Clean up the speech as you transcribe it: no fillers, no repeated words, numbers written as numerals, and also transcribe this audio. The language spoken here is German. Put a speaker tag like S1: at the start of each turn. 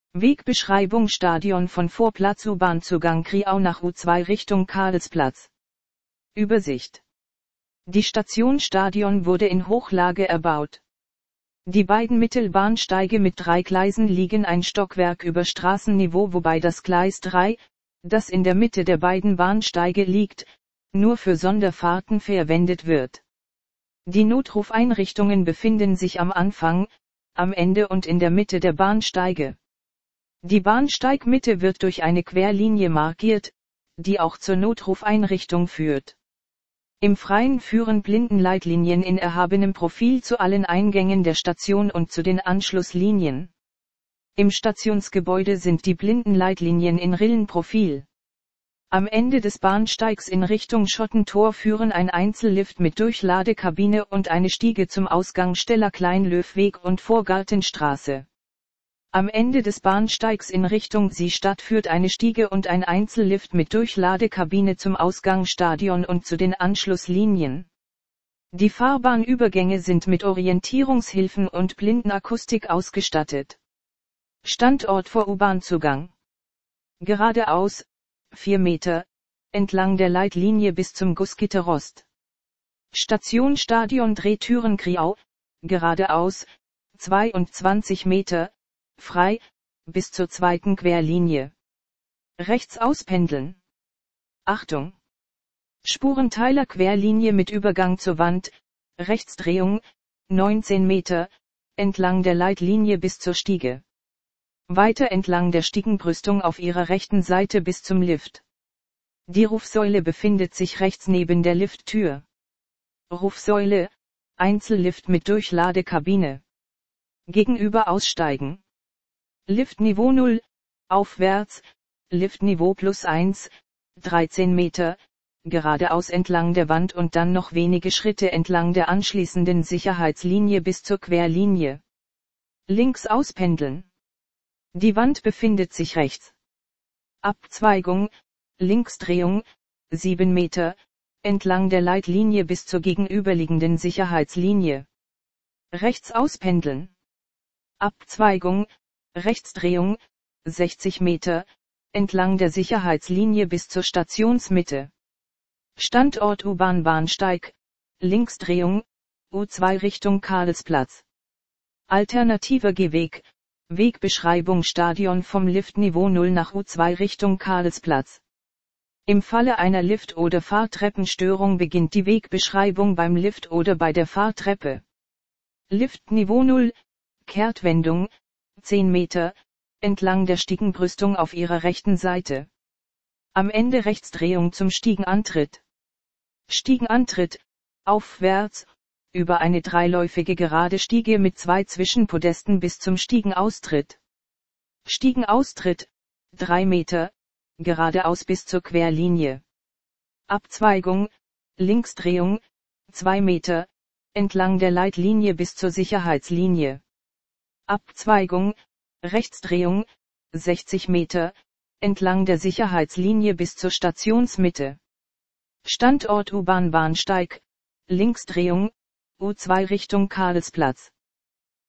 S1: Wegbeschreibung: Stadion von Vorplatz, U-Bahn-Zugang Kriau nach U2 Richtung Karlsplatz. Übersicht. Die Station Stadion wurde in Hochlage erbaut. Die beiden Mittelbahnsteige mit 3 Gleisen liegen ein Stockwerk über Straßenniveau, wobei das Gleis 3, das in der Mitte der beiden Bahnsteige liegt, nur für Sonderfahrten verwendet wird. Die Notrufeinrichtungen befinden sich am Anfang, am Ende und in der Mitte der Bahnsteige. Die Bahnsteigmitte wird durch eine Querlinie markiert, die auch zur Notrufeinrichtung führt. Im Freien führen Blindenleitlinien in erhabenem Profil zu allen Eingängen der Station und zu den Anschlusslinien. Im Stationsgebäude sind die Blindenleitlinien in Rillenprofil. Am Ende des Bahnsteigs in Richtung Schottentor führen ein Einzellift mit Durchladekabine und eine Stiege zum Ausgang Steller Kleinlöwweg und Vorgartenstraße. Am Ende des Bahnsteigs in Richtung Seestadt führt eine Stiege und ein Einzellift mit Durchladekabine zum Ausgang Stadion und zu den Anschlusslinien. Die Fahrbahnübergänge sind mit Orientierungshilfen und Blindenakustik ausgestattet. Standort vor U-Bahn-Zugang. Geradeaus, 4 Meter, entlang der Leitlinie bis zum Gussgitter Rost. Station Stadion Drehtüren Kriau, geradeaus, 22 Meter, frei, bis zur zweiten Querlinie. Rechts auspendeln. Achtung! Spurenteiler Querlinie mit Übergang zur Wand, Rechtsdrehung, 19 Meter, entlang der Leitlinie bis zur Stiege. Weiter entlang der Stiegenbrüstung auf ihrer rechten Seite bis zum Lift. Die Rufsäule befindet sich rechts neben der Lifttür. Rufsäule, Einzellift mit Durchladekabine. Gegenüber aussteigen. Liftniveau 0, aufwärts, Liftniveau +1, 13 Meter, geradeaus entlang der Wand und dann noch wenige Schritte entlang der anschließenden Sicherheitslinie bis zur Querlinie. Links auspendeln. Die Wand befindet sich rechts. Abzweigung, Linksdrehung, 7 Meter, entlang der Leitlinie bis zur gegenüberliegenden Sicherheitslinie. Rechts auspendeln. Abzweigung, Rechtsdrehung, 60 Meter, entlang der Sicherheitslinie bis zur Stationsmitte. Standort U-Bahn-Bahnsteig, Linksdrehung, U2 Richtung Karlsplatz. Alternativer Gehweg, Wegbeschreibung: Stadion vom Liftniveau 0 nach U2 Richtung Karlsplatz. Im Falle einer Lift- oder Fahrtreppenstörung beginnt die Wegbeschreibung beim Lift oder bei der Fahrtreppe. Liftniveau 0, Kehrtwendung, 10 Meter, entlang der Stiegenbrüstung auf ihrer rechten Seite. Am Ende Rechtsdrehung zum Stiegenantritt. Stiegenantritt, aufwärts, über eine dreiläufige gerade Stiege mit 2 Zwischenpodesten bis zum Stiegenaustritt. Stiegenaustritt, 3 Meter, geradeaus bis zur Querlinie. Abzweigung, Linksdrehung, 2 Meter, entlang der Leitlinie bis zur Sicherheitslinie. Abzweigung, Rechtsdrehung, 60 Meter, entlang der Sicherheitslinie bis zur Stationsmitte. Standort U-Bahn-Bahnsteig, Linksdrehung, U2 Richtung Karlsplatz.